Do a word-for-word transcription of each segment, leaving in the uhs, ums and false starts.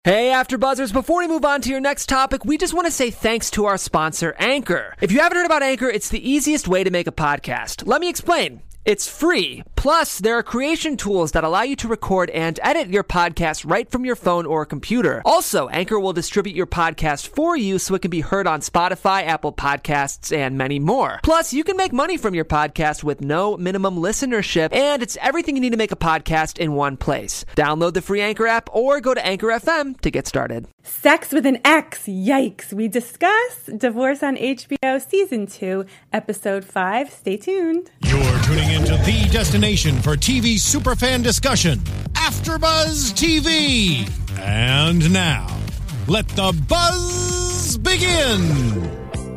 Hey, AfterBuzzers, before we move on to your next topic, we just want to say thanks to our sponsor, Anchor. If you haven't heard about Anchor, it's the easiest way to make a podcast. Let me explain. It's free. Plus, there are creation tools that allow you to record and edit your podcast right from your phone or computer. Also, Anchor will distribute your podcast for you so it can be heard on Spotify, Apple Podcasts, and many more. Plus, you can make money from your podcast with no minimum listenership, and it's everything you need to make a podcast in one place. Download the free Anchor app or go to Anchor F M to get started. Sex with an X, yikes. We discuss Divorce on H B O Season two, Episode five. Stay tuned. You're tuning into the destination for T V superfan discussion, AfterBuzz T V. And now, let the buzz begin.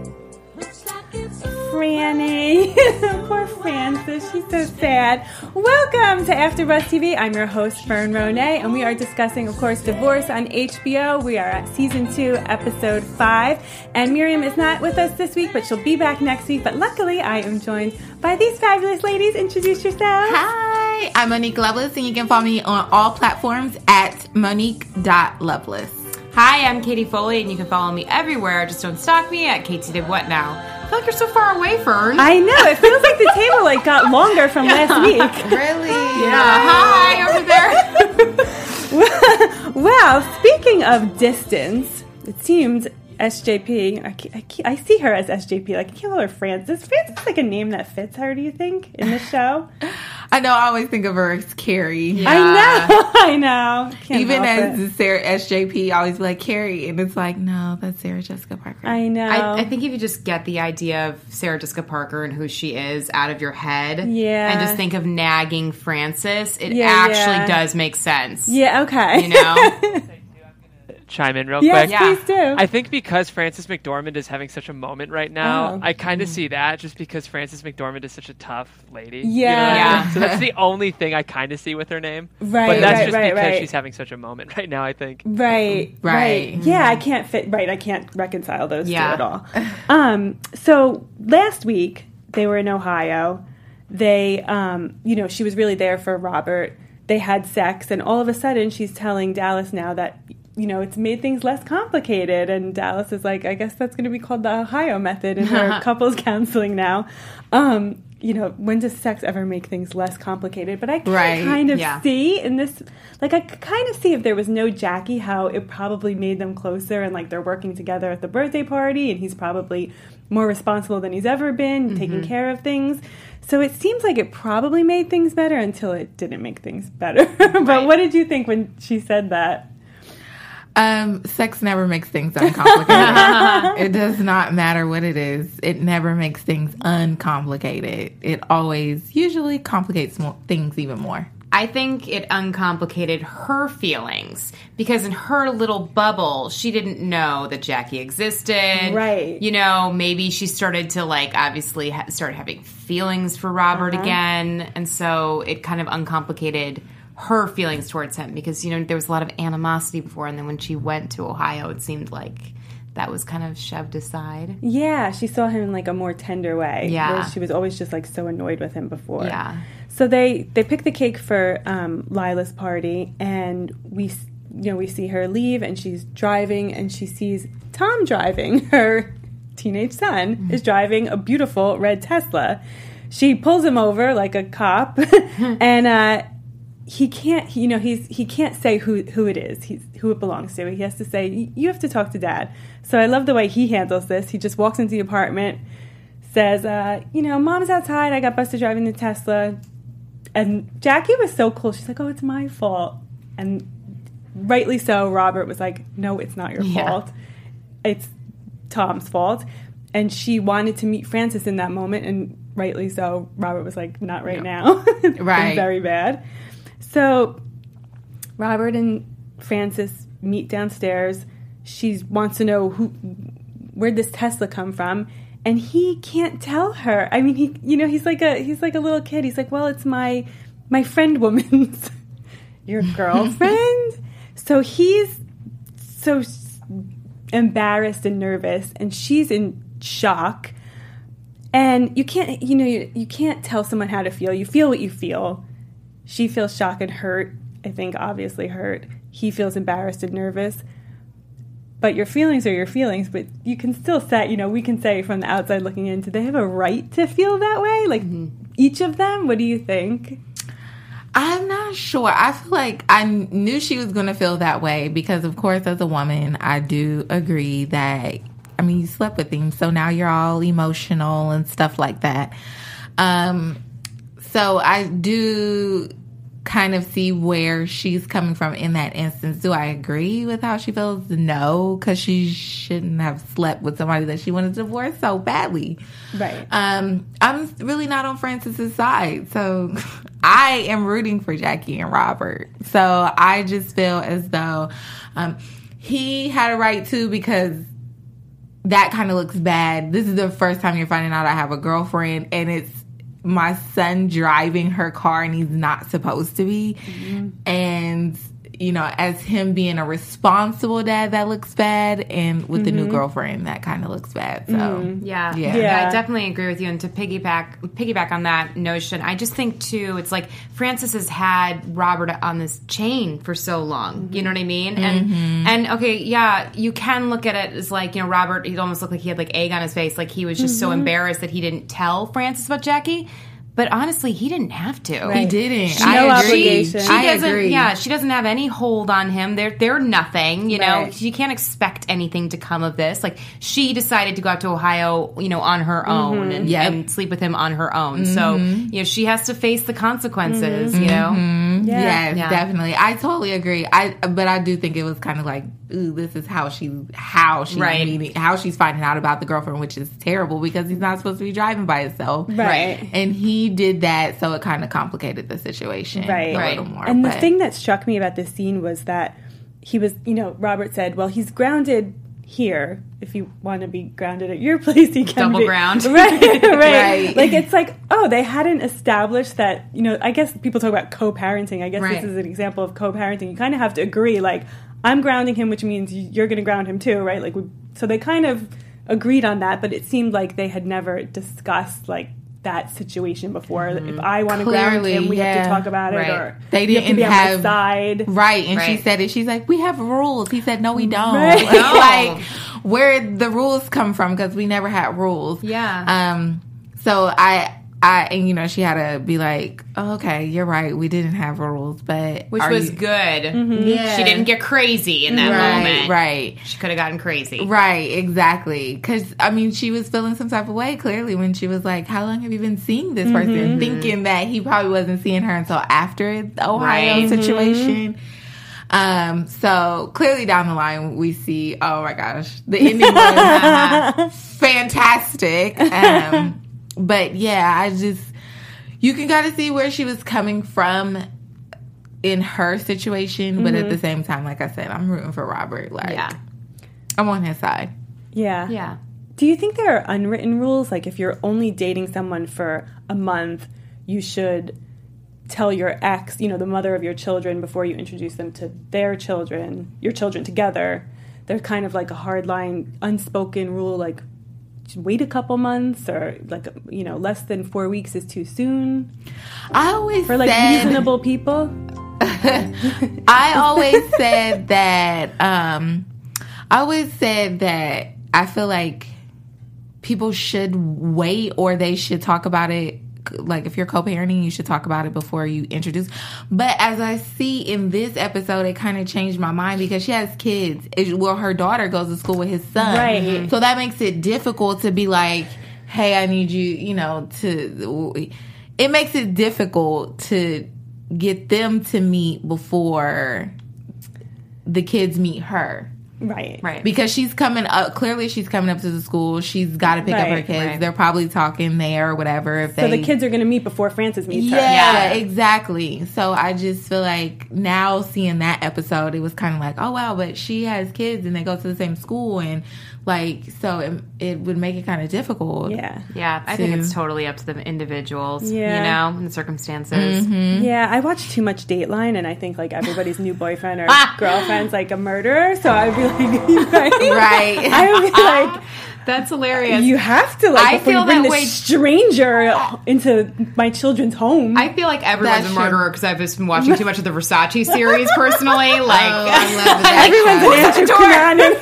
Franny. Poor Frances. She's so sad. Welcome to AfterBuzz T V. I'm your host, Fern Ronay, and we are discussing, of course, Divorce on H B O. We are at Season two, Episode five. And Miriam is not with us this week, but she'll be back next week. But luckily, I am joined by these fabulous ladies. Introduce yourselves. Hi, I'm Monique Loveless, and you can follow me on all platforms at monique dot loveless. Hi, I'm Katie Foley, and you can follow me everywhere. Just don't stalk me at Katie Did What Now. I feel like you're so far away, Fern. I know. It feels like the table like got longer from last week. Really? Yeah. Hi, over there. Well, speaking of distance, it seems S J P, I, I, I see her as S J P, like I can't call her Frances. Frances is like a name that fits her, do you think, in the show? I know, I always think of her as Carrie. Yeah. I know, I know. Can't Even as it. Sarah S J P, I always be like Carrie, and it's like, no, that's Sarah Jessica Parker. I know. I, I think if you just get the idea of Sarah Jessica Parker and who she is out of your head, Yeah. and just think of nagging Frances, it Yeah, actually yeah. does make sense. Yeah, okay. You know? Chime in real Yes, quick. Yeah. please do. I think because Frances McDormand is having such a moment right now, Oh. I kind of see that just because Frances McDormand is such a tough lady. Yeah. You know what I mean? Yeah. So that's the only thing I kind of see with her name. Right, But that's right, just right, because right. she's having such a moment right now, I think. Right, right, Right. Yeah, I can't fit. Right, I can't reconcile those Yeah. two at all. Um, so last week they were in Ohio. They, um, you know, she was really there for Robert. They had sex, and all of a sudden she's telling Dallas now that, you know, it's made things less complicated. And Dallas is like, I guess that's going to be called the Ohio method in her couples counseling now. Um, you know, when does sex ever make things less complicated? But I can Right, kind of yeah. see in this, like, I could kind of see if there was no Jackie, how it probably made them closer, and like they're working together at the birthday party, and he's probably more responsible than he's ever been, Mm-hmm. taking care of things. So it seems like it probably made things better until it didn't make things better. But Right. what did you think when she said that? Um, sex never makes things uncomplicated. It does not matter what it is. It never makes things uncomplicated. It always usually complicates more, things even more. I think it uncomplicated her feelings because in her little bubble, she didn't know that Jackie existed. Right. You know, maybe she started to, like, obviously ha- start having feelings for Robert Uh-huh. again. And so it kind of uncomplicated her feelings towards him because, you know, there was a lot of animosity before. And then when she went to Ohio, it seemed like that was kind of shoved aside. Yeah, she saw him in like a more tender way. Yeah. Whereas she was always just like so annoyed with him before. Yeah. So they they pick the cake for um, Lila's party, and we s- you know we see her leave, and she's driving, and she sees Tom driving. Her teenage son Mm-hmm. is driving a beautiful red Tesla. She pulls him over like a cop, and uh, he can't. You know, he's he can't say who who it is. He's who it belongs to. He has to say, "You have to talk to Dad." So I love the way he handles this. He just walks into the apartment, says, uh, "You know, Mom's outside. I got busted driving the Tesla." And Jackie was so cool. She's like, "Oh, it's my fault." And rightly so, Robert was like, "No, it's not your Yeah. fault. It's Tom's fault." And she wanted to meet Frances in that moment, and rightly so, Robert was like, "Not right Yeah. now." It's been Right. very bad. So Robert and Frances meet downstairs. She wants to know who, where'd this Tesla come from, and he can't tell her. I mean, he, you know, he's like a he's like a little kid. He's like, "Well, it's my my friend woman's, your girlfriend." So he's so s- embarrassed and nervous, and she's in shock. And you can't, you know, you, you can't tell someone how to feel. You feel what you feel. She feels shocked and hurt. I think obviously hurt. he feels embarrassed and nervous. But your feelings are your feelings, but you can still say, you know, we can say from the outside looking in, do they have a right to feel that way? Like, mm-hmm. each of them? What do you think? I'm not sure. I feel like I knew she was going to feel that way because, of course, as a woman, I do agree that, I mean, you slept with him, so now you're all emotional and stuff like that. Um, so I do kind of see where she's coming from in that instance. Do I agree with how she feels? No, because she shouldn't have slept with somebody that she wanted to divorce so badly. Right. Um, I'm really not on Frances's side, so I am rooting for Jackie and Robert. So I just feel as though um, he had a right to, because that kind of looks bad. This is the first time you're finding out I have a girlfriend, and it's my son driving her car and he's not supposed to be. Mm-hmm. And, you know, as him being a responsible dad, that looks bad. And with mm-hmm. the new girlfriend, that kind of looks bad. So, mm-hmm. yeah. yeah. Yeah. I definitely agree with you. And to piggyback, piggyback on that notion, I just think, too, it's like Frances has had Robert on this chain for so long. Mm-hmm. You know what I mean? And, mm-hmm. and okay, yeah, you can look at it as like, you know, Robert, he almost looked like he had like egg on his face. Like he was just mm-hmm. so embarrassed that he didn't tell Frances about Jackie. But honestly, he didn't have to. Right. He didn't. She, I no agree. Obligation. She, she I doesn't. agree. Yeah, she doesn't have any hold on him. They're they're nothing. You know, right. She can't expect anything to come of this. Like she decided to go out to Ohio, you know, on her own mm-hmm. and, yep. and sleep with him on her own. Mm-hmm. So you know, she has to face the consequences. Mm-hmm. You know. Mm-hmm. Yeah. Yes, yeah, definitely. I totally agree. I but I do think it was kind of like, ooh, this is how she how she's right. meeting, how she's finding out about the girlfriend, which is terrible because he's not supposed to be driving by himself. Right. And he did that, so it kind of complicated the situation right. a right. little more. And but. the thing that struck me about this scene was that he was, you know, Robert said, well, he's grounded here. If you want to be grounded at your place, he can double be. ground. Right, right. Right. Like, it's like, oh, they hadn't established that, you know, I guess people talk about co-parenting. I guess right. this is an example of co-parenting. You kind of have to agree, like, I'm grounding him, which means you're going to ground him too, right? Like, we, so they kind of agreed on that, but it seemed like they had never discussed, like, that situation before. Mm-hmm. If I want to ground him, we yeah. have to talk about right. it, or they didn't didn't be have on my side. Right, and right. she said it. She's like, we have rules. He said, no, we don't. Right. No. Like, where the rules come from, because we never had rules. Yeah. Um. So I, I, and you know, she had to be like, oh, okay, you're right. We didn't have rules, but which are was you- good. Mm-hmm. Yeah. She didn't get crazy in that right, moment. Right. She could have gotten crazy. Right, exactly. Because, I mean, she was feeling some type of way, clearly, when she was like, how long have you been seeing this person? Mm-hmm. Thinking that he probably wasn't seeing her until after the Ohio Right. situation. Um, so, clearly down the line, we see, oh my gosh, the ending was uh, fantastic. Um, but, yeah, I just, you can kind of see where she was coming from in her situation, mm-hmm. but at the same time, like I said, I'm rooting for Robert. Like, Yeah. I'm on his side. Yeah. Yeah. Do you think there are unwritten rules? Like, if you're only dating someone for a month, you should tell your ex, you know, the mother of your children, before you introduce them to their children, your children together. There's kind of like a hard line, unspoken rule, like, wait a couple months, or like, you know, less than four weeks is too soon. I always For like said, reasonable people. I always said that. Um, I always said that I feel like people should wait, or they should talk about it. Like, if you're co-parenting, you should talk about it before you introduce. But as I see in this episode, it kind of changed my mind because she has kids. It, well, her daughter goes to school with his son. Right. So that makes it difficult to be like, hey, I need you, you know, to... It makes it difficult to get them to meet before the kids meet her. Right. Right. Because she's coming up, clearly she's coming up to the school. She's got to pick up her Right, kids. right. They're probably talking there or whatever. If So they, the kids are going to meet before Frances meets yeah, her. Yeah. exactly. So I just feel like now seeing that episode, it was kind of like, oh wow, but she has kids and they go to the same school, and like, so it, it would make it kind of difficult. Yeah. Yeah, I think to- it's totally up to the individuals, Yeah. you know, and the circumstances. Mm-hmm. Yeah, I watch too much Dateline, and I think like everybody's new boyfriend or girlfriend's like a murderer. So I'd be like, right? Right. I would be like, That's hilarious. You have to, like, I before feel you bring that this way- stranger into my children's home. I feel like everyone's That's a true. murderer because I've just been watching too much of the Versace series personally. Like, Oh, I love that. Everyone's an Andrew Cunanan.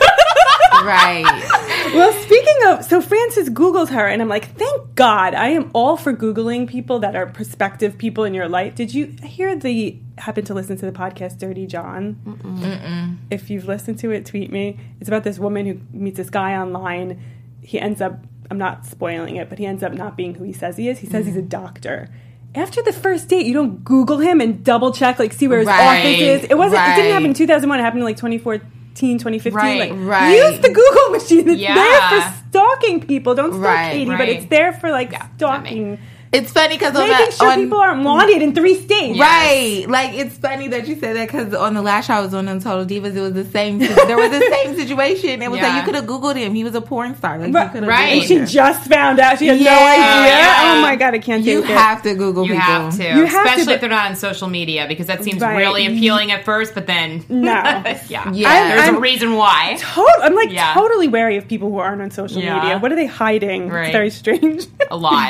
Right. Well, speaking of, so Frances Googles her, and I'm like, thank God. I am all for Googling people that are prospective people in your life. Did you hear the, happen to listen to the podcast Dirty John? Mm-mm. If you've listened to it, tweet me. It's about this woman who meets this guy online. He ends up, I'm not spoiling it, but he ends up not being who he says he is. He says mm. he's a doctor. After the first date, you don't Google him and double check, like, see where his Right, office is. It wasn't, right. it didn't happen in two thousand one. It happened in like twenty fourteen, twenty fifteen. Right, like, right. use the Google machine. It's Yeah. there for stalking people. Don't stalk Right, Katie, but right. it's there for, like, Yeah, stalking. It's funny because on Making that, sure on, people aren't wanted in three states. Right. Like, it's funny that you said that because on the last show I was on Untold Divas, it was the same, there was the same situation. It was Yeah. like, you could have Googled him. He was a porn star. Like, Right. you could have Right. And she just found out. She had Yeah. no idea. Yeah. Oh, my God, I can't You take it. have to Google you people. have to. You have to, Especially but- if they're not on social media because that seems Right. really appealing at first, but then. No. yeah. Yeah. There's I'm- a reason why. Tot- I'm, like, Yeah. totally wary of people who aren't on social Yeah. media. What are they hiding? Right. It's very strange. A lot.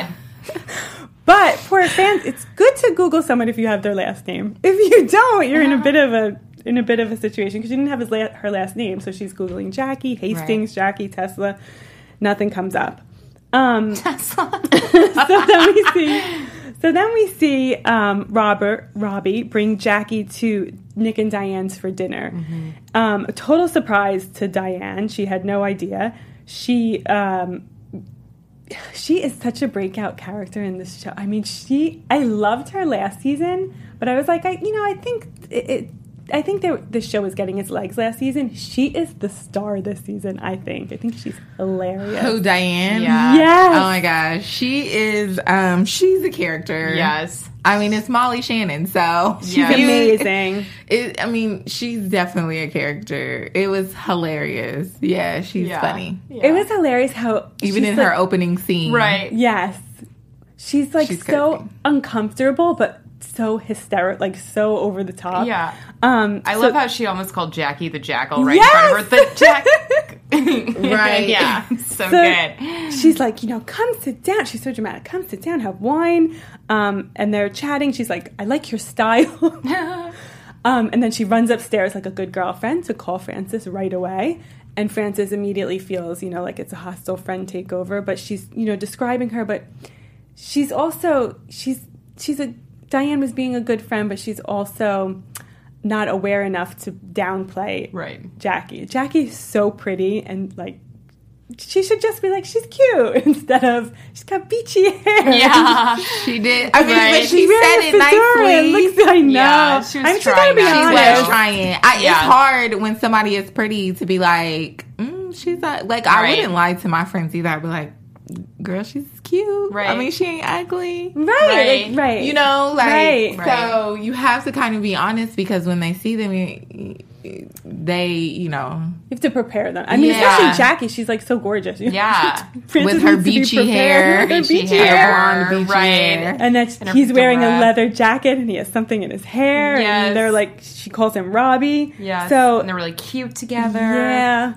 But for fans, it's good to Google someone if you have their last name. If you don't, you're in a bit of a in a bit of a situation because she didn't have his la- her last name, so she's googling Jackie Hastings, Jackie Tesla. Nothing comes up. Um, Tesla. so then we see, so then we see um, Robert Robbie bring Jackie to Nick and Diane's for dinner. Mm-hmm. Um, a total surprise to Diane. She had no idea. She. Um, She is such a breakout character in this show. I mean, she. I loved her last season, but I was like, I, you know, I think it. it I think that the show is getting its legs last season. She is the star this season. I think. I think she's hilarious. Who, Diane? Yeah. Yes. Oh my gosh, she is. Um, she's a character. Yes. I mean, it's Molly Shannon, so She's Yeah. amazing. It, I mean, she's definitely a character. It was hilarious. Yeah, she's Yeah. funny. It was hilarious how Even she's in like- her opening scene, Right. Yes, she's like She's so crazy. uncomfortable, but so hysterical, like so over the top. Yeah. Um, I so- love how she almost called Jackie the Jackal right Yes! in front of her. The Jack. Right. Yeah. So, So good. she's like, you know, come sit down. She's so dramatic. Come sit down, have wine. Um, and they're chatting. She's like, I like your style. um, and then she runs upstairs like a good girlfriend to call Frances right away. And Frances immediately feels, you know, like it's a hostile friend takeover. But she's, you know, describing her. But she's also, she's, she's a, Diane was being a good friend, but she's also not aware enough to downplay Right. Jackie. Jackie's so pretty and like she should just be like she's cute instead of she's got beachy hair. Yeah. She did. I mean, Right. but she She's wearing said a it fedora. It nicely. looks- I know. Yeah, she was I mean, she's trying gotta be that. She honest. was trying. I, Yeah. It's hard when somebody is pretty to be like, mm, she's not, like, I Right. wouldn't lie to my friends either. I'd be like, girl, she's cute. Right. I mean, she ain't ugly. Right, Right. like, right. You know, like, Right. so you have to kind of be honest because when they see them, you- they, you know, you have to prepare them. I mean, Yeah. especially Jackie. She's like so gorgeous. Yeah. Frances with her needs to be beachy prepared hair, with her Beachy beachy hair. hair. blonde beachy Right. hair. And that's And her he's wearing a fedora. leather jacket and he has something in his hair. Yes. And they're like, she calls him Robbie. Yeah. So and they're really cute together. Yeah.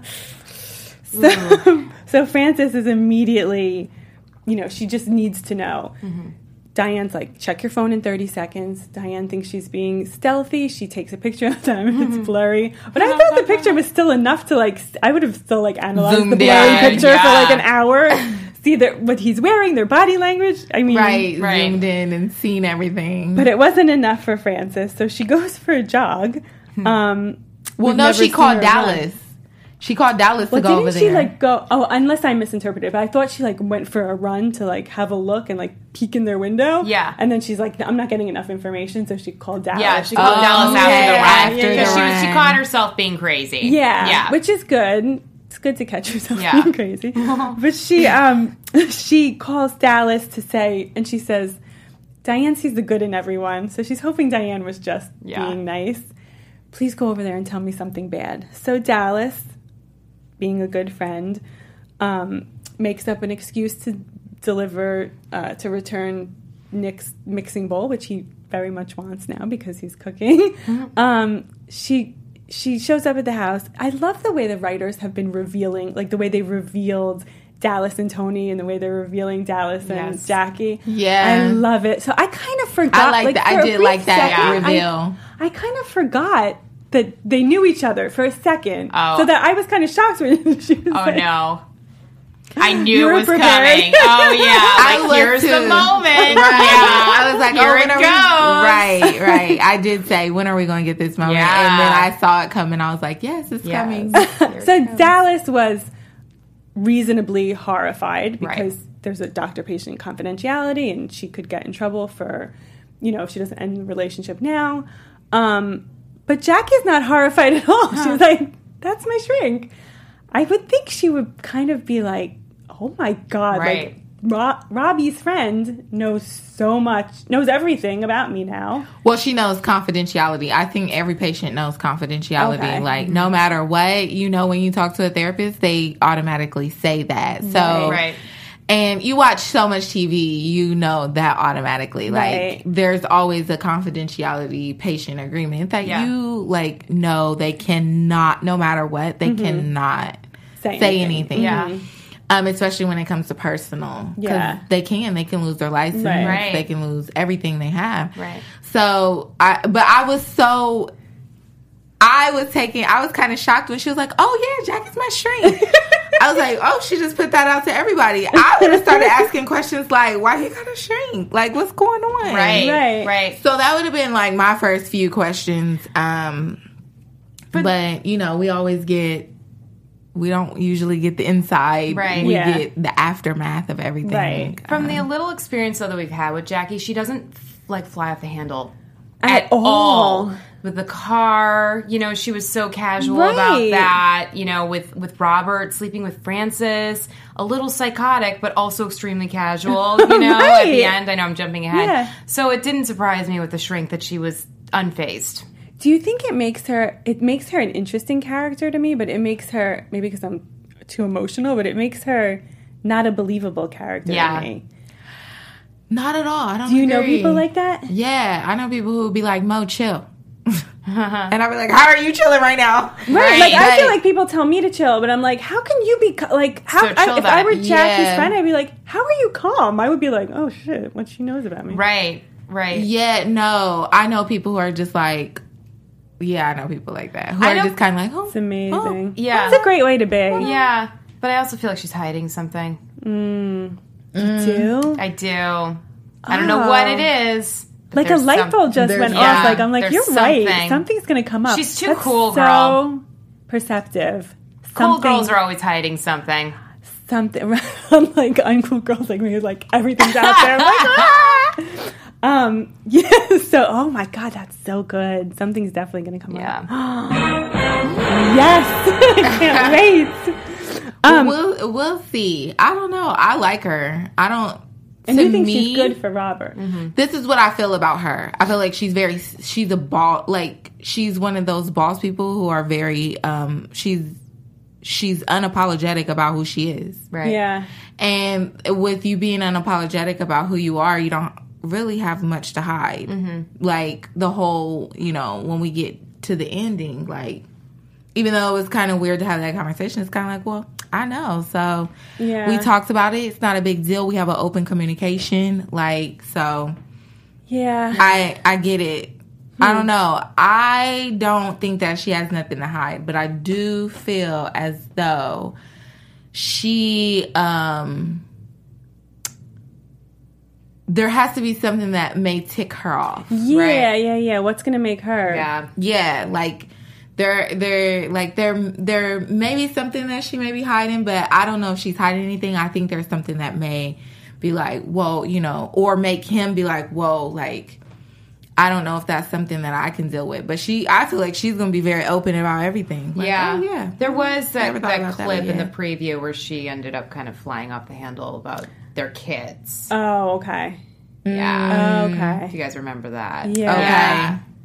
So, so Frances is immediately, you know, she just needs to know. Mm-hmm. Diane's like, check your phone in thirty seconds. Diane thinks she's being stealthy. She takes a picture of them and Mm-hmm. it's blurry. But I thought the picture was still enough to like, I would have still like analyzed Zoomed the blurry in, picture for yeah. like an hour. See their, what he's wearing, their body language. I mean, Right, Right. zoomed in and seen everything. but it wasn't enough for Frances. So she goes for a jog. Um, well, we've no, never she seen called her run. Dallas. She called Dallas Well, to go didn't over she there. like go? Oh, unless I misinterpreted, but I thought she like went for a run to like have a look and like peek in their window. Yeah. and then she's like, I'm not getting enough information, so she called Dallas. Yeah, she called Oh, Dallas after okay, the run. after Because the she, was- she run. caught herself being crazy. yeah, Yeah. which is good. It's good to catch yourself Yeah. being crazy. But she um she calls Dallas to say, and she says, Diane sees the good in everyone, so she's hoping Diane was just Yeah. being nice. Please go over there and tell me something bad. So Dallas, being a good friend, um, makes up an excuse to deliver, uh, to return Nick's mixing bowl, which he very much wants now because he's cooking. Um, she she shows up at the house. I love the way the writers have been revealing, like the way they revealed Dallas and Tony and the way they're revealing Dallas and Yes. Jackie. Yeah. I love it. So I kind of forgot. I like that. for I a did brief like that second, reveal. I, I kind of forgot that they knew each other for a second. Oh. So that I was kind of shocked when she was Oh like, no. I knew You it were was prepared. coming. Oh yeah. I Like was here's too. the moment. Yeah, I was like, Here oh, it when are we? goes. Right, right. I did say, when are we going to get this moment? Yeah. And then I saw it coming. I was like, yes, it's Yes. coming. Here So it goes. Dallas was reasonably horrified because Right. there's a doctor-patient confidentiality, and she could get in trouble for, you know, if she doesn't end the relationship now. Um, but Jackie's not horrified at all. She's like, "That's my shrink." I would think she would kind of be like, "Oh my god!" Right. Like Ro- Robbie's friend knows so much, knows everything about me now. Well, she knows confidentiality. I think every patient knows confidentiality. Okay. Like, no matter what, you know, when you talk to a therapist, they automatically say that. So, Right. Right. and you watch so much T V, you know that automatically. Like, Right. there's always a confidentiality patient agreement that Yeah. you, like, know they cannot, no matter what, they cannot Say say, anything. anything. Yeah. Um, especially when it comes to personal. 'Cause Yeah. they can. They can lose their license. Right. Right. They can lose everything they have. Right. So, I, but I was so, I was taking, I was kind of shocked when she was like, oh yeah, Jackie's my shrink. I was like, oh, she just put that out to everybody. I would have started asking questions like, why he got a shrink? Like, what's going on? Right. Right. Right. So that would have been like my first few questions. Um, but, you know, we always get, we don't usually get the inside. Right. We Yeah. get the aftermath of everything. Right. From the little experience though that we've had with Jackie, she doesn't like fly off the handle At all. with the car. You know, she was so casual Right. about that. You know, with with Robert sleeping with Frances, a little psychotic, but also extremely casual. You know, at the Right. end, I know I'm jumping ahead. Yeah. So it didn't surprise me with the shrink that she was unfazed. Do you think it makes her it makes her an interesting character to me, but it makes her, maybe because I'm too emotional, but it makes her not a believable character Yeah. to me. Not at all. I don't Do you know agree. people like that? Yeah, I know people who would be like, Mo, chill. And I'd be like, how are you chilling right now? Right. Like I Right. feel like people tell me to chill, but I'm like, how can you be ca- like how So I, chill if I that. were Jackie's Yeah. friend, I'd be like, how are you calm? I would be like, oh shit, what she knows about me. Right. Right. Yeah, no. I know people who are just like, yeah, I know people like that. Who I are know- just kind of like, oh, It's amazing. Yeah. It's a great way to be. Yeah. But I also feel like she's hiding something. You do? I do. I don't know what it is. but Like a there's light some- bulb just there's- went yeah, off. Like I'm like, there's you're right. something. Something's gonna come up. She's too That's cool, so girl. perceptive. Cool Something- girls are always hiding something. something. Unlike uncool girls like me, who's like everything's out there. I'm like, ah! Um. Yeah. So, oh my god, that's so good. Something's definitely gonna come Yeah. up. Yes. I can't wait. Um. we'll we'll see. I don't know. I like her. I don't. and to you think me, she's good for Robert? This is what I feel about her. I feel like she's very. She's a ball. Like she's one of those boss people who are very. Um. She's. She's unapologetic about who she is. Right. Yeah. And with you being unapologetic about who you are, you don't really have much to hide. Like the whole, you know, when we get to the ending, like, even though it was kind of weird to have that conversation, it's kind of like, well, I know. So Yeah. we talked about it. It's not a big deal. We have an open communication. Like, so Yeah. I I get it. I don't know. I don't think that she has nothing to hide, but I do feel as though she um there has to be something that may tick her off. yeah. right. Yeah. Yeah. What's gonna make her? Yeah. Yeah, like there there like there there may be something that she may be hiding, but I don't know if she's hiding anything. I think there's something that may be like, whoa, you know, or make him be like, whoa, like I don't know if that's something that I can deal with. But she, I feel like she's going to be very open about everything. Like, Yeah. oh, yeah. There was Never that, thought that about that, clip in yeah. the preview where she ended up kind of flying off the handle about their kids. Oh. Okay. yeah. Okay. If you guys remember that. Yeah. Okay.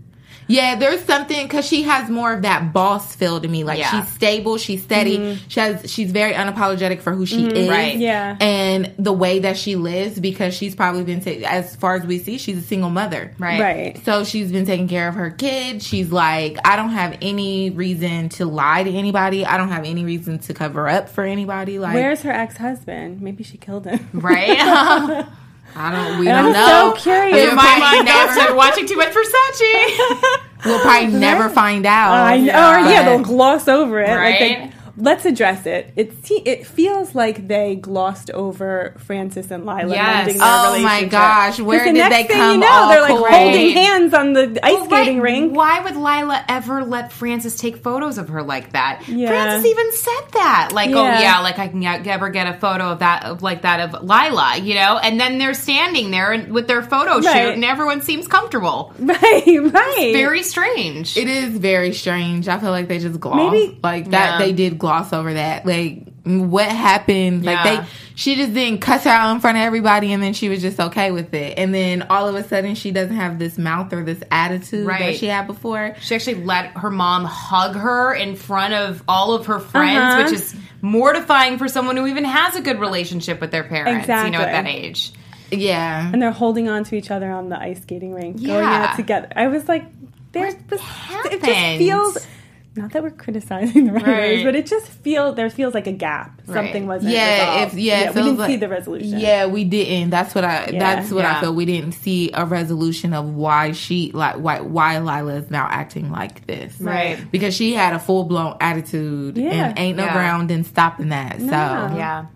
Yeah, there's something because she has more of that boss feel to me. Like Yeah. she's stable, she's steady. Mm-hmm. She has, she's very unapologetic for who she Mm-hmm. is, Right. Yeah. and the way that she lives because she's probably been ta- as far as we see, she's a single mother, Right. Right. So she's been taking care of her kid. She's like, I don't have any reason to lie to anybody. I don't have any reason to cover up for anybody. Like, Where's her ex-husband? Maybe she killed him. Right? I don't. We And don't I'm know. so curious. We'll My probably mind goes never, to watching too much Versace. we'll probably never find out. I know. Yeah. Or yeah, But- they'll gloss over it. Like Right? they, let's address it. It it feels like they glossed over Francis and Lila Yes. mending their Oh my relationship. gosh, where 'Cause the did next they thing come you know, all they're like cool? holding Right. hands on the ice Well, skating right. rink. Why would Lila ever let Francis take photos of her like that? Yeah. Francis even said that. Like, Yeah. oh yeah, like I can get, ever get a photo of that, of like that of Lila, you know? And then they're standing there and, with their photo shoot Right. and everyone seems comfortable. Right, right. Very strange. It is very strange. I feel like they just gloss Maybe- like that. Yeah. They did gloss over that. Like what happened? Like Yeah. they, she just didn't cuss her out in front of everybody, and then she was just okay with it. And then all of a sudden, she doesn't have this mouth or this attitude Right. that she had before. She actually let her mom hug her in front of all of her friends, Uh-huh. which is mortifying for someone who even has a good relationship with their parents, you know, at that Exactly. age. Yeah, And they're holding on to each other on the ice skating rink, going Yeah. out together. I was like, there's What this. It just happened? feels. Not that we're criticizing the writers, Right. but it just feels there feels like a gap. Right. Something wasn't. yeah. resolved. If yeah, it we feels didn't like- see the resolution. Yeah, we didn't. That's what I. Yeah. That's what Yeah. I feel. We didn't see a resolution of why she like why why Lila is now acting like this. Right. Because she had a full blown attitude, Yeah. and ain't no Yeah. ground in stopping that. So No. Yeah.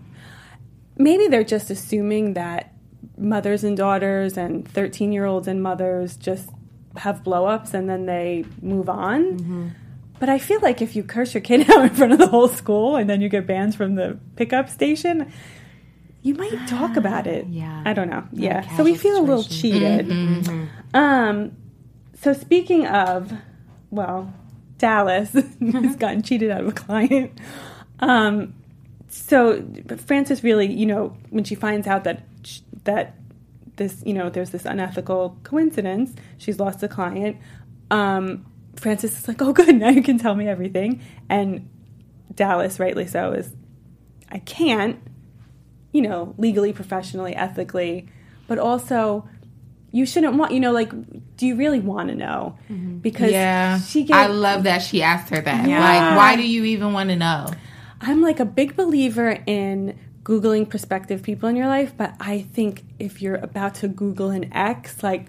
Maybe they're just assuming that mothers and daughters and thirteen year olds and mothers just have blow ups and then they move on. Mm-hmm. But I feel like if you curse your kid out in front of the whole school and then you get banned from the pickup station, you might talk about it. Yeah. I don't know. Yeah. casual So we feel a little situation. cheated. Um, so speaking of, well, Dallas has gotten cheated out of a client. Um, so Frances really, you know, when she finds out that sh- that this, you know, there's this unethical coincidence, she's lost a client. Um, Frances is like, oh, good, now you can tell me everything. And Dallas, rightly so, is, I can't, you know, legally, professionally, ethically, but also you shouldn't want, you know, like, do you really want to know? Because yeah, she gave, I love that she asked her that. Yeah. Like, why do you even want to know? I'm like a big believer in Googling prospective people in your life, but I think if you're about to Google an ex, like,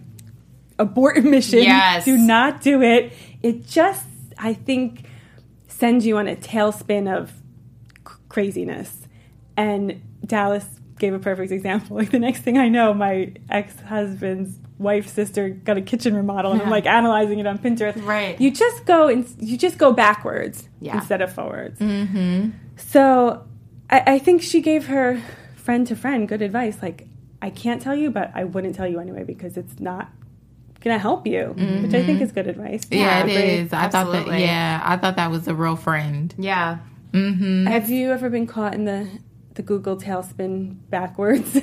abort mission, Yes. do not do it. It just, I think, sends you on a tailspin of c- craziness. And Dallas gave a perfect example. Like, the next thing I know, my ex-husband's wife's sister got a kitchen remodel, and I'm like analyzing it on Pinterest. Right. You just go and you just go backwards Yeah. instead of forwards. Mm-hmm. So I, I think she gave her friend to friend good advice. Like, I can't tell you, but I wouldn't tell you anyway because it's not going to help you, Mm-hmm. which I think is good advice. Yeah, it Agree. is. I thought that. Absolutely. Yeah, I thought that was a real friend. Yeah. Have you ever been caught in the, the Google tailspin backwards?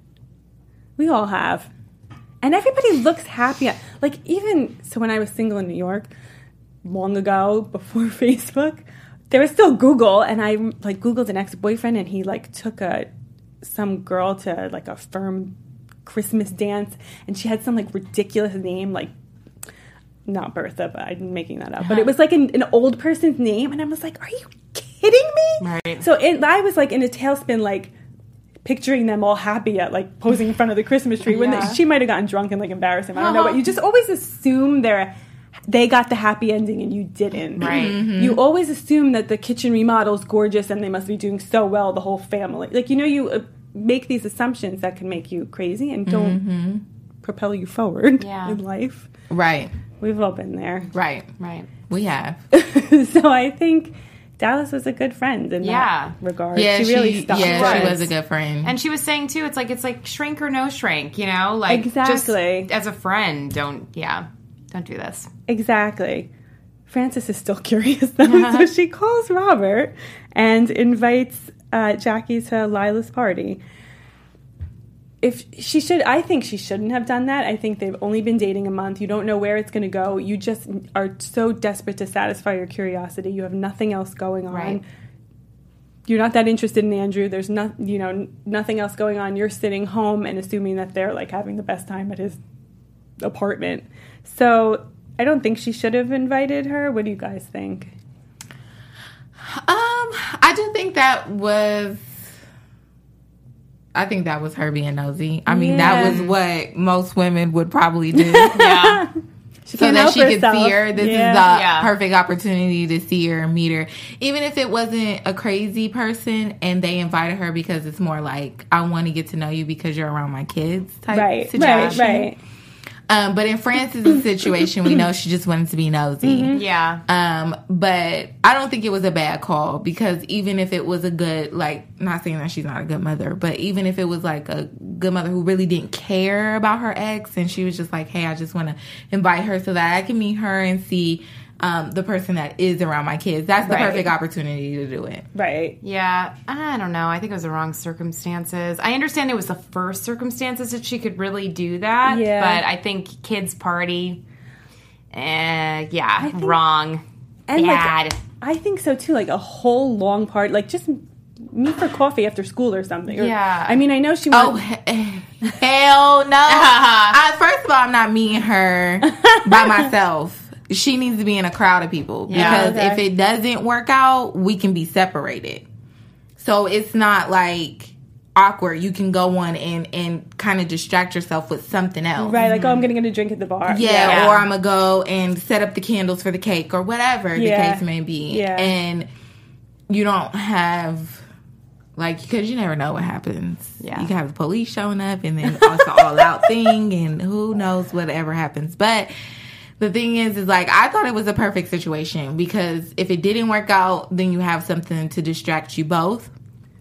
We all have. And everybody looks happy. Like, even, so when I was single in New York, long ago, before Facebook, there was still Google, and I, like, Googled an ex-boyfriend, and he, like, took a, some girl to, like, a firm Christmas dance, and she had some, like, ridiculous name, like, not Bertha, but I'm making that up. But it was, like, an, an old person's name, and I was like, are you kidding me? Right. So it, I was, like, in a tailspin, like, picturing them all happy at, like, posing in front of the Christmas tree when Yeah. they, she might have gotten drunk and, like, embarrassed him. I don't know, but you just always assume they're they got the happy ending and you didn't. Right. You always assume that the kitchen remodel's gorgeous and they must be doing so well, the whole family. Like, you know, you uh, make these assumptions that can make you crazy and don't propel you forward Yeah. in life. Right, We've all been there. right. Right. We have. So I think Dallas was a good friend in Yeah. that regard. Yeah, she really she, stuck yeah, with she it. was a good friend. And she was saying too, it's like it's like shrink or no shrink, you know, like Exactly. just as a friend, don't yeah, don't do this. Exactly. Frances is still curious, though, so she calls Robert and invites uh, Jackie to Lila's party. if she should, I think she shouldn't have done that. I think they've only been dating a month. You don't know where it's going to go. You just are so desperate to satisfy your curiosity. You have nothing else going on. Right. You're not that interested in Andrew. There's not, you know, nothing else going on. You're sitting home and assuming that they're like having the best time at his apartment. So I don't think she should have invited her. What do you guys think? Um, I do think that was. I think that was her being nosy. I mean, Yeah. that was what most women would probably do. Yeah. She So can't that help she could herself. see her. This Yeah. is the Yeah. perfect opportunity to see her and meet her. Even if it wasn't a crazy person and they invited her because it's more like, I want to get to know you because you're around my kids type Right, situation. right, right. Um, but in Frances' situation, we know she just wanted to be nosy. Mm-hmm. Yeah. Um, but I don't think it was a bad call because even if it was a good, like, not saying that she's not a good mother, but even if it was like a good mother who really didn't care about her ex and she was just like, hey, I just want to invite her so that I can meet her and see um, the person that is around my kids. That's the Right. perfect opportunity to do it. Right. Yeah, I don't know. I think it was the wrong circumstances. I understand it was the first circumstances that she could really do that. Yeah. But I think kids' party, eh, yeah, I think- wrong. And Bad. like, I think so too. Like a whole long party, like just meet for coffee after school or something. Or- Yeah. I mean, I know she. Oh, went, he- hell no. I, first of all, I'm not meeting her by myself. She needs to be in a crowd of people Yeah. because Okay. if it doesn't work out, we can be separated. So it's not like awkward. You can go on and, and kind of distract yourself with something else. right, like, oh, I'm going to get a drink at the bar. Yeah, Yeah. or I'm going to go and set up the candles for the cake or whatever Yeah. the case may be. Yeah. And you don't have, like, because you never know what happens. Yeah. You can have the police showing up and then it's an all-out thing and who knows whatever happens. But the thing is, is like, I thought it was a perfect situation because if it didn't work out, then you have something to distract you both.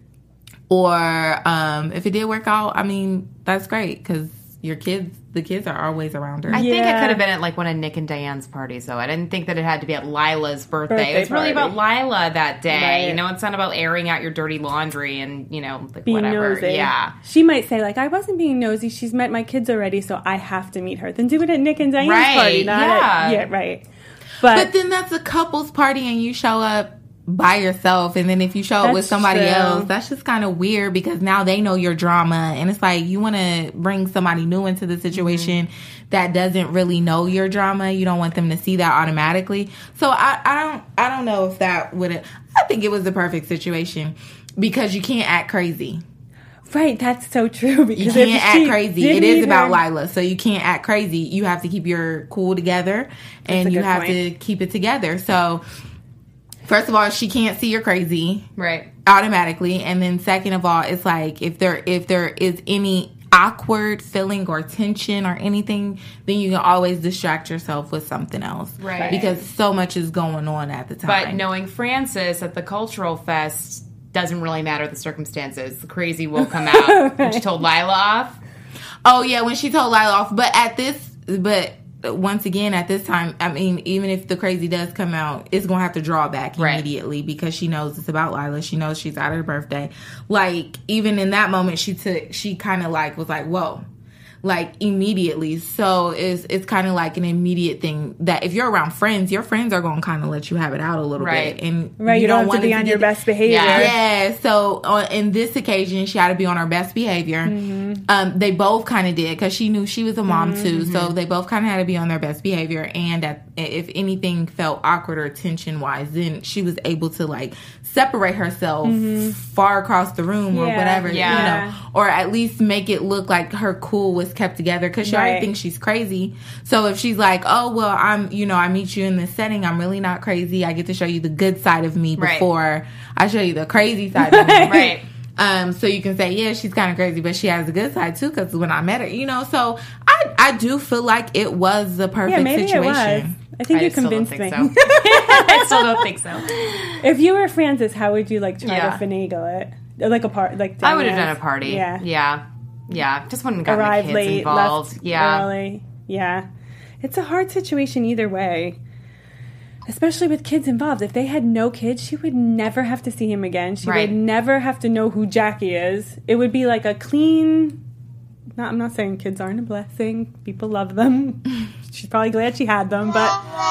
Or um, if it did work out, I mean, that's great because your kids, the kids are always around her. I think it Yeah. could have been at like one of Nick and Diane's parties, though. I didn't think that it had to be at Lila's birthday. Birthday it was really party. about Lila that day. Right. You know, it's not about airing out your dirty laundry and, you know, like Being whatever. nosy. Yeah. She might say, like, I wasn't being nosy. She's met my kids already, so I have to meet her. Then do it at Nick and Diane's Right, party. Not yeah. At, yeah, right. But, But then that's a couple's party and you show up by yourself. And then if you show up with That's somebody true. else, that's just kind of weird because now they know your drama. And it's like you want to bring somebody new into the situation Mm-hmm. that doesn't really know your drama. You don't want them to see that automatically. So I, I don't I don't know if that would have. I think it was the perfect situation because you can't act crazy. right, that's so true. Because You if can't she act crazy. did It is meet about her- Lila, so you can't act crazy. You have to keep your cool together, a and you good have point. to keep it together. So, first of all, she can't see you're crazy Right. automatically, and then second of all, it's like if there if there is any awkward feeling or tension or anything, then you can always distract yourself with something else, Right. Because so much is going on at the time. But knowing Frances at the cultural fest doesn't really matter the circumstances. The crazy will come out. When she told Lila off. Oh yeah, when she told Lila off. But at this, but once again, at this time, I mean, even if the crazy does come out, it's gonna have to draw back Right. immediately because she knows it's about Lila. She knows she's at her birthday. Like even in that moment, she took, she kind of like was like, whoa. Like immediately, so it's it's kind of like an immediate thing that if you're around friends, your friends are gonna kind of let you have it out a little Right. bit, and Right, you, don't, have want to be it on get- your best behavior. Yeah. yeah, so on, in this occasion, she had to be on her best behavior. Mm-hmm. Um, they both kind of did because she knew she was a mom too, so they both kind of had to be on their best behavior. And at, if anything felt awkward or tension wise, then she was able to like separate herself far across the room or Yeah. whatever, Yeah. you know, or at least make it look like her cool was kept together because she already Right. thinks she's crazy. So if she's like, oh well, I'm, you know, I meet you in this setting, I'm really not crazy. I get to show you the good side of me Right. before I show you the crazy side of me. Right. Um, so you can say, yeah, she's kind of crazy, but she has a good side too. Because when I met her, you know, so I I do feel like it was the perfect Yeah, maybe situation. it was. I think I you still don't convinced think me. so. I still don't think so. If you were Frances, how would you like try Yeah. to finagle it? Or, Like a part, like I would have Diana's. done a party. Yeah, Yeah. Yeah. Just wouldn't have gotten arrive the kids late, involved. left Yeah. early. Yeah, it's a hard situation either way. Especially with kids involved. If they had no kids, she would never have to see him again. She Right. would never have to know who Jackie is. It would be like a clean not, I'm not saying kids aren't a blessing. People love them. She's probably glad she had them, but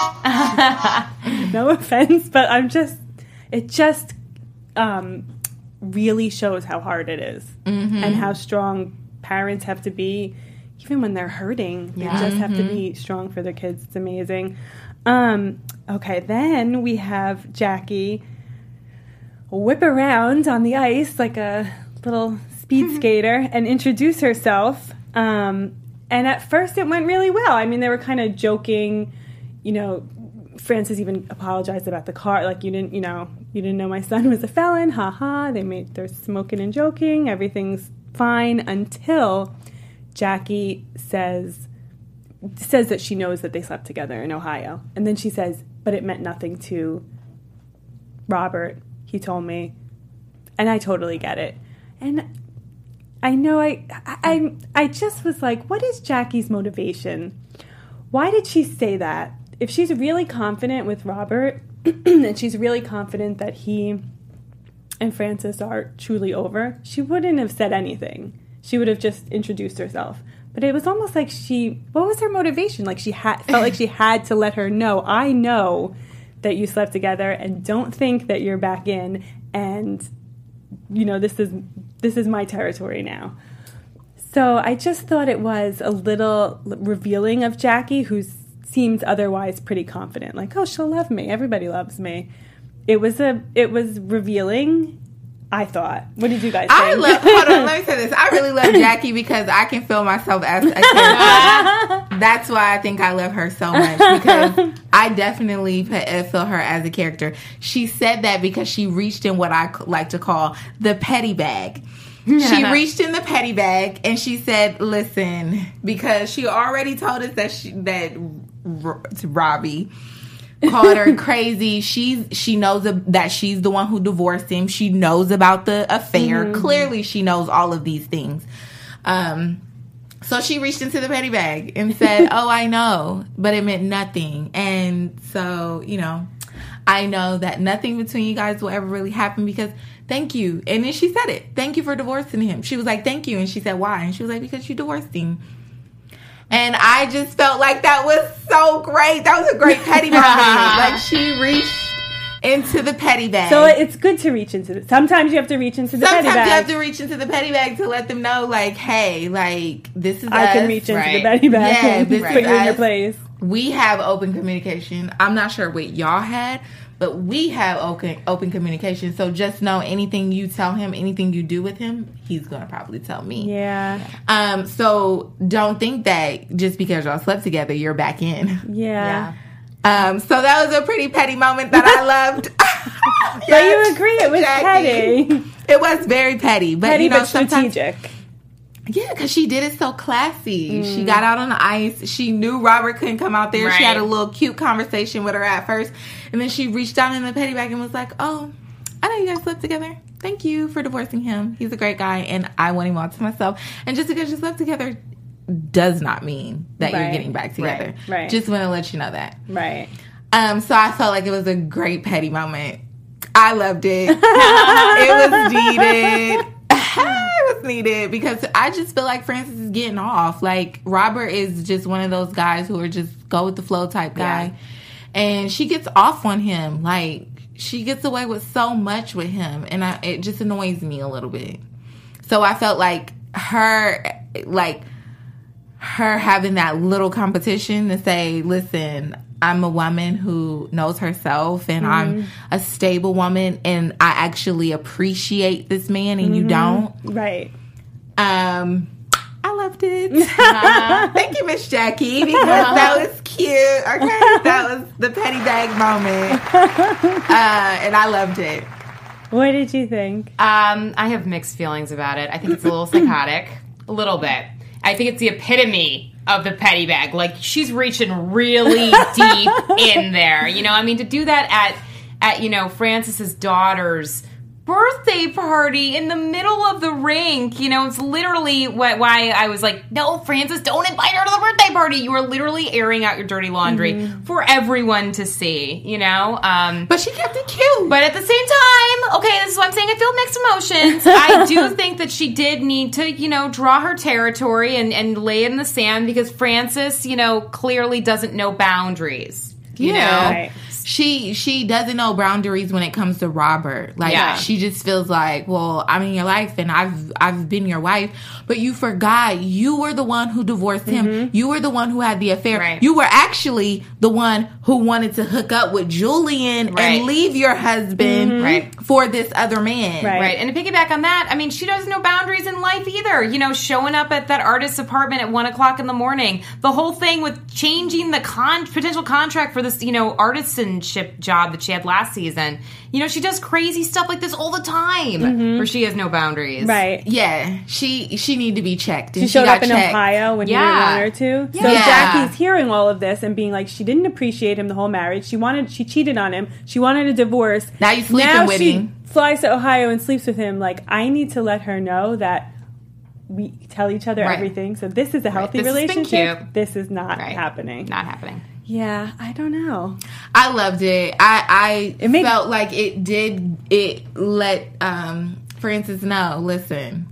no offense. But I'm just, it just um, really shows how hard it is mm-hmm. and how strong parents have to be, even when they're hurting. They yeah. just have mm-hmm. to be strong for their kids. It's amazing. Um, okay, then we have Jackie whip around on the ice like a little speed skater and introduce herself. Um, and at first it went really well. I mean, they were kind of joking. You know, Frances even apologized about the car. Like, you didn't, you know, you didn't know my son was a felon. Ha ha. They made, they're smoking and joking. Everything's fine until Jackie says, says that she knows that they slept together in Ohio. And then she says, but it meant nothing to Robert. He told me. And I totally get it. And I know I, I, I just was like, what is Jackie's motivation? Why did she say that? If she's really confident with Robert and she's really confident that he and Frances are truly over, she wouldn't have said anything. She would have just introduced herself. But it was almost like she, what was her motivation? Like she had, felt like she had to let her know, I know that you slept together and don't think that you're back in and, you know, this is, this is my territory now. So I just thought it was a little revealing of Jackie, who seems otherwise pretty confident. Like, oh, she'll love me. Everybody loves me. It was a, it was revealing. I thought. What did you guys think? I love, hold on, let me say this. I really love Jackie because I can feel myself as a character. That's why I think I love her so much, because I definitely feel her as a character. She said that because she reached in what I like to call the petty bag. She reached in the petty bag and she said, listen, because she already told us that she, that Robbie called her crazy. She's she knows that she's the one who divorced him. She knows about the affair. Mm-hmm. Clearly, she knows all of these things. Um, so she reached into the petty bag and said, "Oh, I know," but it meant nothing. And so, you know, I know that nothing between you guys will ever really happen because thank you. And then she said it. Thank you for divorcing him. She was like, "Thank you," and she said, "Why?" And she was like, "Because you divorced him." And I just felt like that was so great. That was a great petty moment. Like, she reached into the petty bag. So it's good to reach into it. Sometimes you have to reach into the Sometimes petty bag. Sometimes you have to reach into the petty bag to let them know, like, hey, like, this is I us. can reach into right. the petty bag yeah, and this put is you in your us. place. We have open communication. I'm not sure what y'all had, but we have open open communication. So just know anything you tell him, anything you do with him, he's going to probably tell me. Yeah. Um. So don't think that just because y'all slept together, you're back in. Yeah. yeah. Um. So that was a pretty petty moment that I loved. Yes, but you agree it was Jackie. petty. It was very petty. But, petty you know, but strategic. Yeah, because she did it so classy. Mm. She got out on the ice. She knew Robert couldn't come out there. Right. She had a little cute conversation with her at first. And then she reached down in the petty bag and was like, oh, I know you guys slept together. Thank you for divorcing him. He's a great guy, and I want him all to myself. And just because you slept together does not mean that right. you're getting back together. Right. Right. Just want to let you know that. Right. Um. So I felt like it was a great petty moment. I loved it. It was needed. It was needed because I just feel like Frances is getting off. Like, Robert is just one of those guys who are just go with the flow type guy. Yeah. And she gets off on him. Like, she gets away with so much with him. And I, it just annoys me a little bit. So I felt like her, like, her having that little competition to say, listen, I'm a woman who knows herself and mm-hmm. I'm a stable woman and I actually appreciate this man and mm-hmm. you don't. Right. Um, I loved it. Uh, thank you, Miss Jackie, because that was cute. Okay. That was the petty bag moment. Uh, and I loved it. What did you think? Um, I have mixed feelings about it. I think it's a little psychotic. A little bit. I think it's the epitome of the petty bag. Like, she's reaching really deep in there. You know, I mean, to do that at, at you know, Frances's daughter's birthday party in the middle of the rink. You know, it's literally what, why I was like, no, Frances, don't invite her to the birthday party. You are literally airing out your dirty laundry mm-hmm. for everyone to see, you know? Um, but she kept it cute. But at the same time, okay, this is what I'm saying, I feel mixed emotions. I do think that she did need to, you know, draw her territory and, and lay it in the sand because Frances, you know, clearly doesn't know boundaries. You yeah. know? Right. She she doesn't know boundaries when it comes to Robert. Like yeah. she just feels like, well, I'm in your life and I've I've been your wife, but you forgot you were the one who divorced him. Mm-hmm. You were the one who had the affair. Right. You were actually the one who wanted to hook up with Julian right. and leave your husband mm-hmm. right. for this other man. Right. right. And to piggyback on that, I mean, she doesn't know boundaries in life either. You know, showing up at that artist's apartment at one o'clock in the morning. The whole thing with changing the con- potential contract for this, you know, artisanship job that she had last season. You know, she does crazy stuff like this all the time mm-hmm. where she has no boundaries. Right. Yeah. She she need to be checked. And she she showed got up in checked. Ohio when yeah. he didn't want her to. Yeah. So Yeah. Jackie's hearing all of this and being like, she didn't appreciate him the whole marriage. She wanted, she cheated on him. She wanted a divorce. Now you sleeping now with she him. flies to Ohio and sleeps with him. Like, I need to let her know that we tell each other right. everything. So this is a healthy right. This relationship. This is not right. happening. Not happening. Yeah, I don't know. I loved it. I I it made, felt like it did. It let um, Frances know. Listen,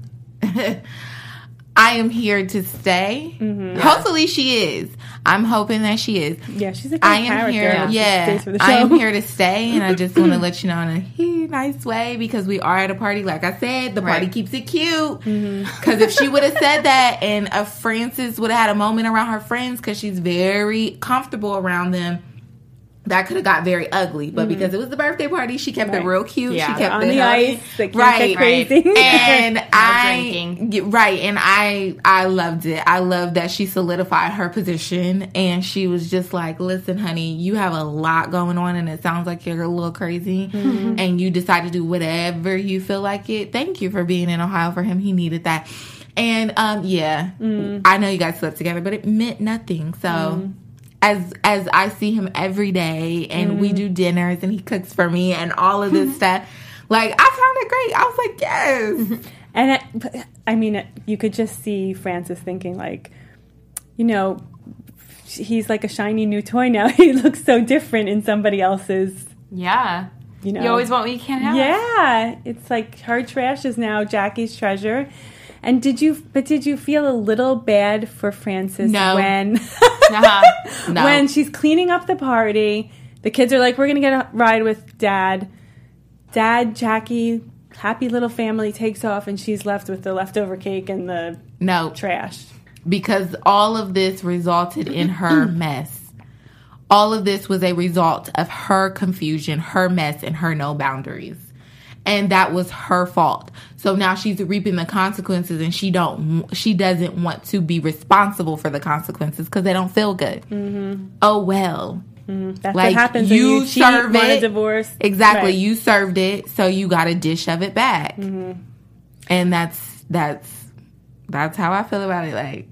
I am here to stay. Mm-hmm. Hopefully, she is. I'm hoping that she is. Yeah, she's a good I am character. here. Yeah, for the I am show. here to stay, and I just want to let you know in a nice way because we are at a party. Like I said, the party right. keeps it cute. Because mm-hmm. if she would have said that, and uh, Frances would have had a moment around her friends because she's very comfortable around them, that could have got very ugly. But mm-hmm. because it was the birthday party, she kept right. it real cute. Yeah. She kept on it the healthy. ice, they can't right, get crazy. Right. And no I drinking. right, and I I loved it. I loved that she solidified her position, and she was just like, "Listen, honey, you have a lot going on, and it sounds like you're a little crazy, mm-hmm. and you decide to do whatever you feel like it. Thank you for being in Ohio for him. He needed that." And um, yeah, mm. I know you guys slept together, but it meant nothing. So. Mm. As as I see him every day and mm-hmm. we do dinners and he cooks for me and all of this stuff, like, I found it great. I was like, yes. And I, I mean, you could just see Frances thinking, like, you know, he's like a shiny new toy now. He looks so different in somebody else's. Yeah. You know, you always want what you can't have. Yeah. It's like her trash is now Jackie's treasure. And did you, but did you feel a little bad for Frances no. when, uh-huh. no. when she's cleaning up the party, the kids are like, we're going to get a ride with Dad. Dad, Jackie, happy little family takes off and she's left with the leftover cake and the no. trash. Because all of this resulted in her mess. All of this was a result of her confusion, her mess, and her no boundaries. And that was her fault. So now she's reaping the consequences, and she don't. She doesn't want to be responsible for the consequences because they don't feel good. Mm-hmm. Oh well. Mm-hmm. That's like, what happens you when you cheat, serve want a it. divorce. Exactly. Right. You served it, so you got a dish of it back. Mm-hmm. And that's that's that's how I feel about it. Like.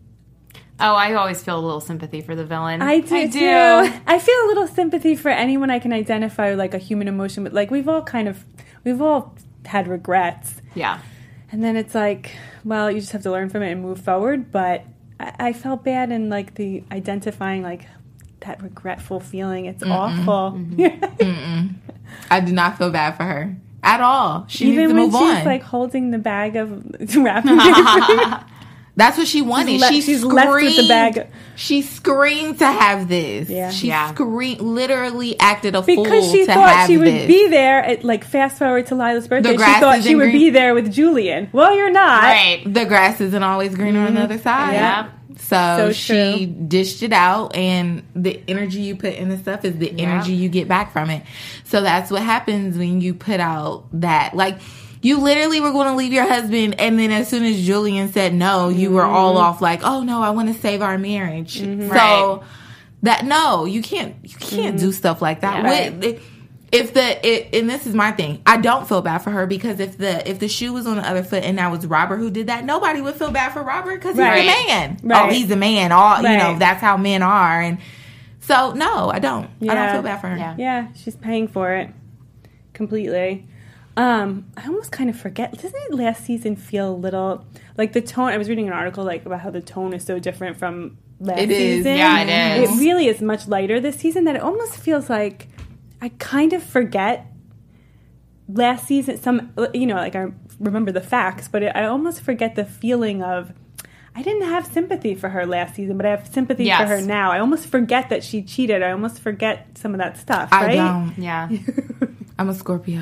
Oh, I always feel a little sympathy for the villain. I do, I do. too. I feel a little sympathy for anyone I can identify with, like, a human emotion. But, like, we've all kind of, we've all had regrets. Yeah. And then it's like, well, you just have to learn from it and move forward. But I, I felt bad in, like, the identifying, like, that regretful feeling. It's Mm-mm. awful. Mm-hmm. Mm-mm. I do not feel bad for her at all. She Even needs to when move she's, on. like, holding the bag of wrapping paper. That's what she wanted. She's, le- she she's screamed. left with the bag. She screamed to have this. Yeah. She yeah. screamed, literally acted a because fool she to thought have she would this. be there. At, like, fast forward to Lila's birthday, she grass thought isn't she would green. be there with Julian. Well, you're not. Right. The grass isn't always greener Mm-hmm. on the other side. Yeah. So, So she true. dished it out, and the energy you put in the stuff is the Yeah. energy you get back from it. So that's what happens when you put out that. Like, you literally were going to leave your husband, and then as soon as Julian said no, you Mm-hmm. were all off like, oh no, I want to save our marriage. Mm-hmm. So Right. that no, you can't you can't Mm-hmm. do stuff like that. Yeah. What- if- If the it, and this is my thing, I don't feel bad for her because if the if the shoe was on the other foot and now it's Robert who did that, nobody would feel bad for Robert because Right. he's a man. Right. Oh, he's a man. All you know, Right. that's how men are. And so no, I don't. I don't Yeah. feel bad for her. Yeah. Yeah, she's paying for it completely. Um, I almost kind of forget. Doesn't it last season feel a little like the tone? I was reading an article like about how the tone is so different from last It is. season. Yeah, it is. It really is much lighter this season that it almost feels like I kind of forget last season. Some, you know, like I remember the facts, but it, I almost forget the feeling of I didn't have sympathy for her last season, but I have sympathy Yes. for her now. I almost forget that she cheated. I almost forget some of that stuff. I Right? don't. Yeah. I'm a Scorpio.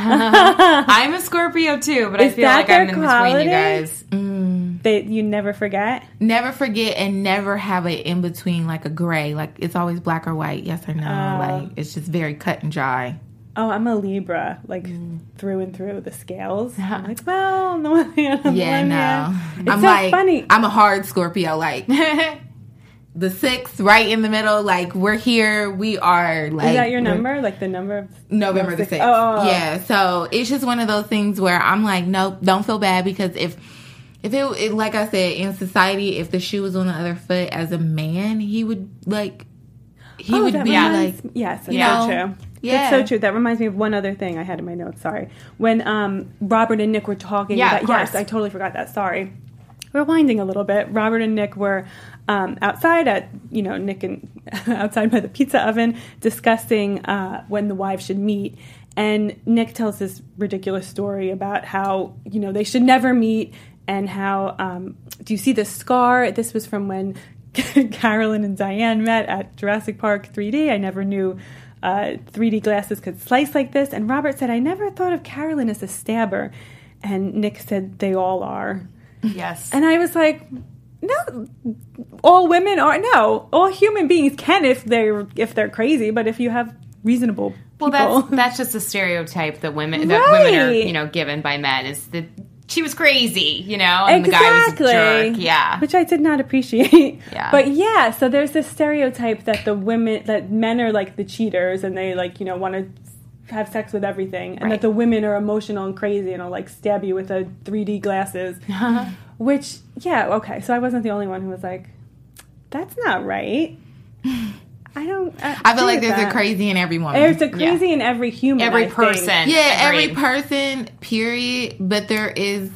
I'm a Scorpio too, but Is I feel that like their I'm in between quality? you guys. That you never forget. Never forget and never have it in between, like a gray. Like it's always black or white, yes or no. like it's just very cut and dry. Oh, I'm a Libra, like through and through the scales. I'm like, well, on the one hand, on the Yeah, one no. hand. It's I'm so like, funny. I'm a hard Scorpio. Like the sixth, right in the middle. Like we're here. We are. Like Is that your we're- number? Like the number of November the six- sixth. Oh, oh, oh. Yeah. So it's just one of those things where I'm like, nope, don't feel bad because if. If it, it, like I said, in society, if the shoe was on the other foot as a man, he would, like, he Oh, would that be reminds- like, yes, that's you so know, true. yeah. That's so true. That reminds me of one other thing I had in my notes. Sorry. When um, Robert and Nick were talking Yeah, about, of course. yes, I totally forgot that. Sorry. Rewinding a little bit, Robert and Nick were um, outside at, you know, Nick and outside by the pizza oven discussing uh, when the wives should meet. And Nick tells this ridiculous story about how, you know, they should never meet and how, um, do you see the scar? This was from when Carolyn and Diane met at Jurassic Park three D. I never knew uh, three D glasses could slice like this. And Robert said, I never thought of Carolyn as a stabber. And Nick said, they all are. Yes. And I was like, no, all women are, no, all human beings can if they're, if they're crazy, but if you have reasonable Well, people. that's that's just a stereotype that women that women are, Right. you know, given by men is that she was crazy, you know, and the guy was a jerk. Yeah. Which I did not appreciate. Yeah. But yeah, so there's this stereotype that the women, that men are like the cheaters and they like, you know, want to have sex with everything. And Right. that the women are emotional and crazy and will like stab you with a three D glasses. Which, yeah, okay. So I wasn't the only one who was like, that's not right. I don't. I, I feel like agree with there's a that. crazy in every woman. There's a crazy in every human. Every I think. person. yeah, every Agreed. person, period. But there is,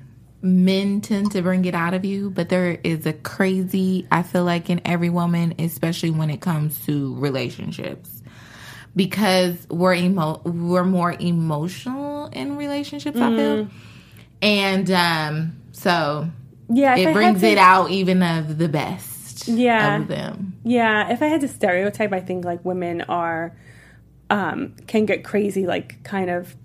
men tend to bring it out of you, but there is a crazy, I feel like, in every woman, especially when it comes to relationships. Because we're emo- we're more emotional in relationships, I feel. And um, so Yeah, if I it had brings to- it out even of the best Yeah. of them. Yeah, if I had to stereotype, I think like women are um, can get crazy, like kind of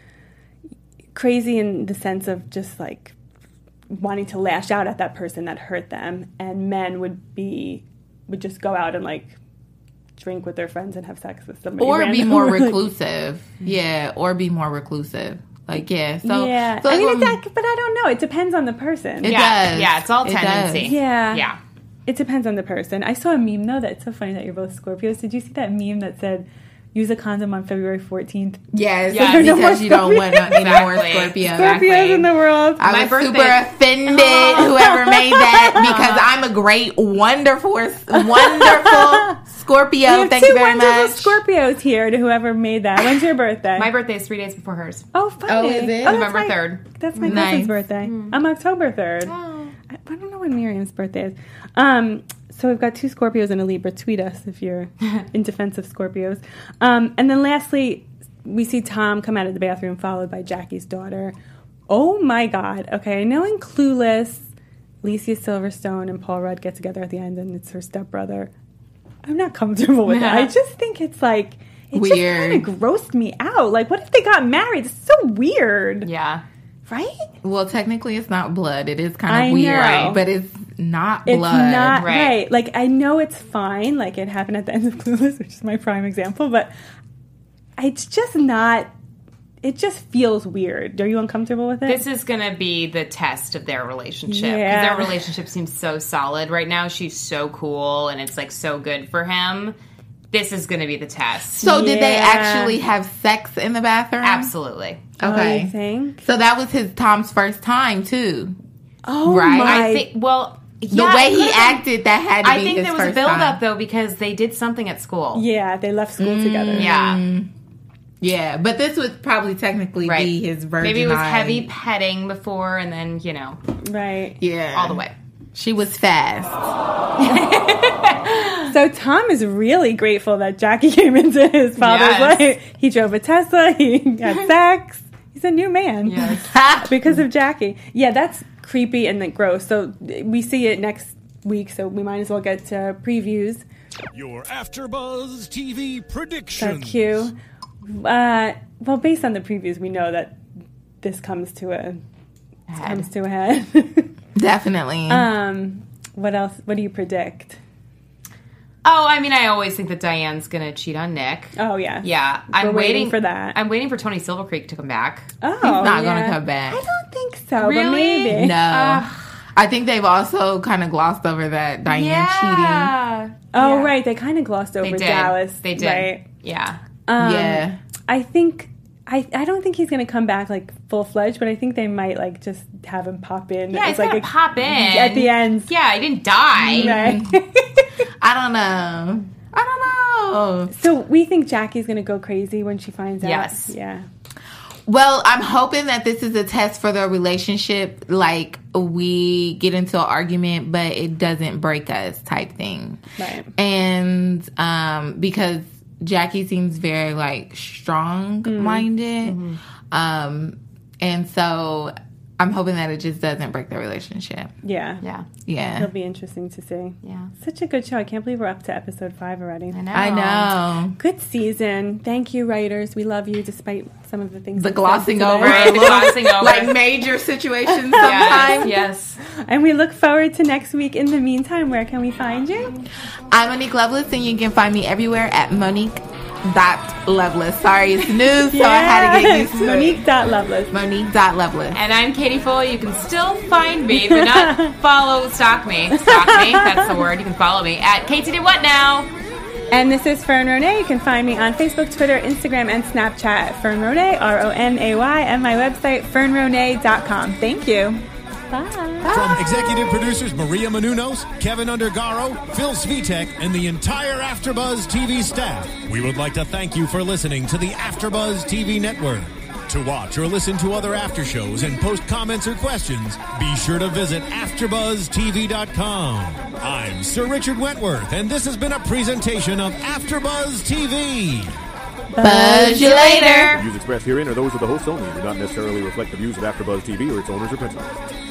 crazy in the sense of just like wanting to lash out at that person that hurt them, and men would be would just go out and like drink with their friends and have sex with somebody, Or be random. more Like, reclusive. Yeah, or be more reclusive. Like, yeah. So, yeah, so I like mean, when- it's that, but I don't know. It depends on the person. It yeah. does. Yeah, it's all It does. tendency. Yeah. Yeah. It depends on the person. I saw a meme, though, that's so funny that you're both Scorpios. Did you see that meme that said, use a condom on February fourteenth? Yes, Yeah, there's no because more you don't want no, any more Exactly. Scorpio. Scorpios in the world. I My was birthday- super offended whoever made that because I'm a great, wonderful, wonderful Scorpio. We have Thank two you very wonderful much. Scorpios here to whoever made that. When's your birthday? My birthday is three days before hers. oh, funny. Oh, is it? that's November my- third. That's my Nice. cousin's birthday. I'm October third. I, I don't know when Miriam's birthday is. Um, so we've got two Scorpios and a Libra. Tweet us if you're in defense of Scorpios. Um, and then lastly, we see Tom come out of the bathroom followed by Jackie's daughter. Oh my God. Okay, I know in Clueless, Alicia Silverstone and Paul Rudd get together at the end and it's her stepbrother. I'm not comfortable with that. I just think it's like, it Weird. just kind of grossed me out. Like, what if they got married? It's so weird. Yeah. Right? Well, technically, it's not blood. It is kind of I weird, know. but it's not It's blood. not right. right. Like, I know it's fine. Like, it happened at the end of Clueless, which is my prime example, but it's just not, it just feels weird. Are you uncomfortable with it? This is going to be the test of their relationship. 'Cause Yeah. their relationship seems so solid right now. She's so cool and it's like so good for him. This is going to be the test. So, did they Yeah. actually have sex in the bathroom? Absolutely. Oh, Okay. you think? So that was his Tom's first time too. Oh, Right. my. I think, well, The yeah, way it he could've been- acted, that had to I be think his there was a first build time. up though because they did something at school. Yeah, they left school together. Yeah. Yeah, but this would probably technically Right. be his virgin. Maybe it was eye. heavy petting before, and then, you know, Right. Yeah. all the way. She was fast. So Tom is really grateful that Jackie came into his father's Yes. life. He drove a Tesla. He had sex. He's a new man. Yes. Because of Jackie. Yeah, that's creepy and then gross. So we see it next week, so we might as well get to previews. Your AfterBuzz T V So predictions. cute. Uh, well, based on the previews, we know that this comes to a comes to a head. Definitely. um, what else? What do you predict? Oh, I mean, I always think that Diane's going to cheat on Nick. Oh yeah, Yeah, I'm We're waiting for that. I'm waiting for Tony Silvercreek to come back. Oh, He's not yeah. going to come back. I don't think so. But Really? maybe. No. I think they've also kind of glossed over that Diane Yeah. Oh Yeah. right, they kind of glossed over They did. Dallas. They did. Right. Yeah. Um, Yeah. I think I, I don't think he's going to come back like full fledged, but I think they might like just have him pop in. Yeah, as, he's like going to pop in. at the end. Yeah, he didn't die. Right. I don't know. I don't know. So we think Jackie's going to go crazy when she finds out. Yes. Yeah. Well, I'm hoping that this is a test for their relationship. Like, we get into an argument, but it doesn't break us type thing. Right. And um, because Jackie seems very, like, strong-minded. Mm-hmm. Um, and so I'm hoping that it just doesn't break their relationship. Yeah. Yeah. Yeah. It'll be interesting to see. Yeah. Such a good show. I can't believe we're up to episode five already. I know. I know. Good season. Thank you, writers. We love you despite some of the things. The we've said glossing today. over. Right, the glossing over. Like, major situations Yes, sometimes. yes. And we look forward to next week. In the meantime, where can we find you? I'm Monique Lovelace, and you can find me everywhere at Monique dot Lovelace. Sorry, it's new, so I had to get used to it. Monique dot Lovelace. Monique dot Lovelace. And I'm Katie Foley. You can still find me, but not follow, stalk me. Stalk me, that's the word. You can follow me at Katie Did What Now? And this is Fern Ronay. You can find me on Facebook, Twitter, Instagram, and Snapchat at Fern Ronay, R O N A Y, and my website, fern ronay dot com. Thank you. Bye. From executive producers Maria Menounos, Kevin Undergaro, Phil Svitek, and the entire AfterBuzz T V staff, we would like to thank you for listening to the AfterBuzz T V network. To watch or listen to other after shows and post comments or questions, be sure to visit after buzz t v dot com. I'm Sir Richard Wentworth, and this has been a presentation of AfterBuzz T V. Buzz you later. Views expressed herein are those of the hosts only and do not necessarily reflect the views of AfterBuzz T V or its owners or principals.